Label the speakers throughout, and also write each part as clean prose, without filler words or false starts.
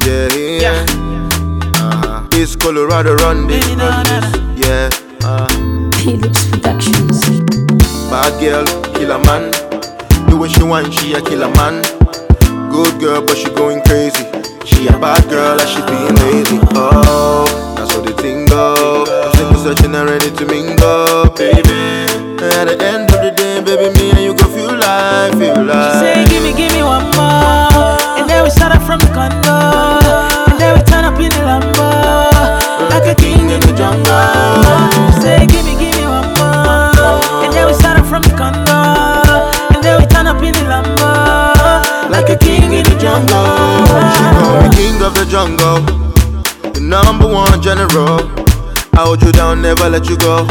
Speaker 1: yeah. It's Colorado run this, yeah.
Speaker 2: Philips Productions.
Speaker 1: Bad girl, kill a man. Do what she want, she a kill a man. Good girl, but she going crazy. She a bad girl, and she being lazy. Oh, that's how the thing go. I'm single, searching and ready to mingle, baby. At the end of the day, baby, me and you go feel like.
Speaker 3: She say, give me one more. And then we start up from the condo. And then we turn up in the Lambo, like a king in the jungle. She say, give me one more. And then we start up from the condo. And then we turn up in the Lambo, like a king in the jungle.
Speaker 1: She call me king of the jungle, the number one general. I hold you down, never let you go.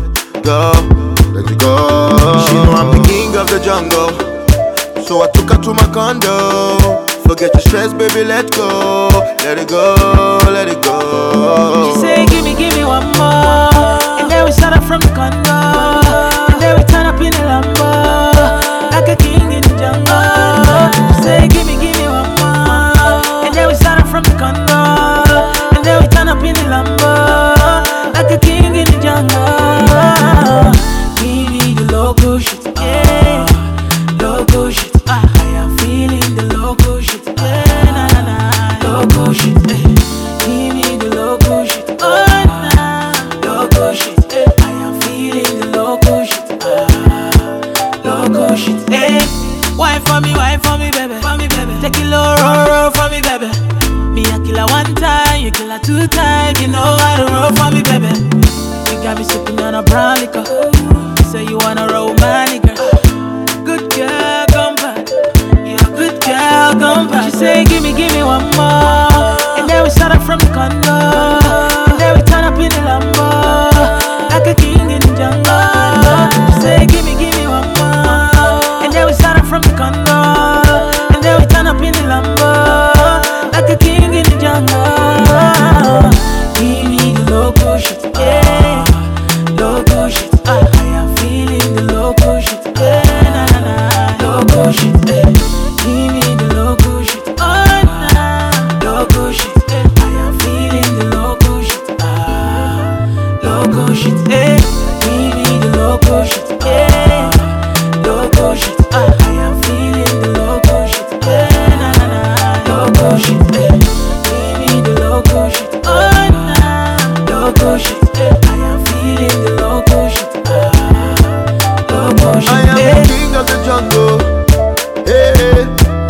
Speaker 1: Let you go. She know I'm the king of the jungle, so I took her to my condo. Forget your stress, baby, let go. Let it go, let it go.
Speaker 3: She say, give me one more. And then we start up from the condo. And then we turn up in the Lambo, like a king in the jungle. She say, give me one more. And then we start up from the condo. And then we turn up in the Lambo, like a king in the jungle. Give me the local shit, yeah. Local shit, I am feeling the local shit, yeah, nah. Local shit, eh. Give me the local shit, oh nah. Local shit, eh. I am feeling the local shit, local shit, eh. Wine for me, baby, take it low, roll for me, baby. Me a killer one time, you killer two times. You know how to roll for me, baby. You got me sipping on a brown liquor. Say you wanna romantic girl. Good girl, come back. You're a good girl, come back. She say, give me one more. And then we start up from the condo. And then we turn up in the Lambo, like a king in the jungle. She say, give me one more. And then we start up from the condo. And then we turn up in the Lambo, like a king in the jungle. Give me the local shit, yeah. Local shit, I am feeling the local shit, yeah, nah. Local shit, eh. Give me the local shit, oh nah. Local shit, eh. I am feeling the local shit, local shit, eh. Give me the local shit, yeah. Local shit, I am feeling the local shit, yeah, nah. Local shit, eh. Give me the local shit, oh nah. Local shit, eh. I am feeling the local shit, local shit,
Speaker 1: I am the king of the jungle, hey.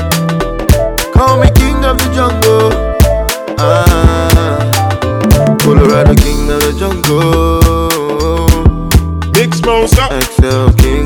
Speaker 1: Call me king of the jungle, Colorado king of the jungle.
Speaker 4: Big Smosa,
Speaker 1: XL king